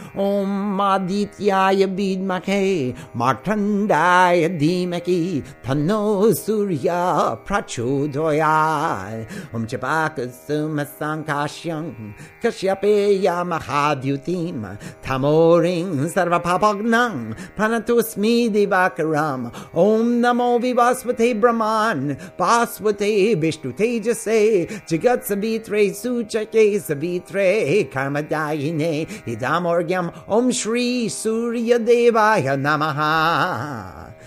Om Adityaya Vidmahe Martandaya Dhimaki Tano Surya Prachodaya Om Chapakasuma Sankashyam Kashyapeya Mahadyutim Tamoring Sarvapapagnam Pranatosmi Divakaram Om Namo Vivasvate Brahman Basvate Vishnu Tejase Jagat Savitre Suchake Savitre Karmadayine Idamorgyam Om Shri Surya Devaya Namaha.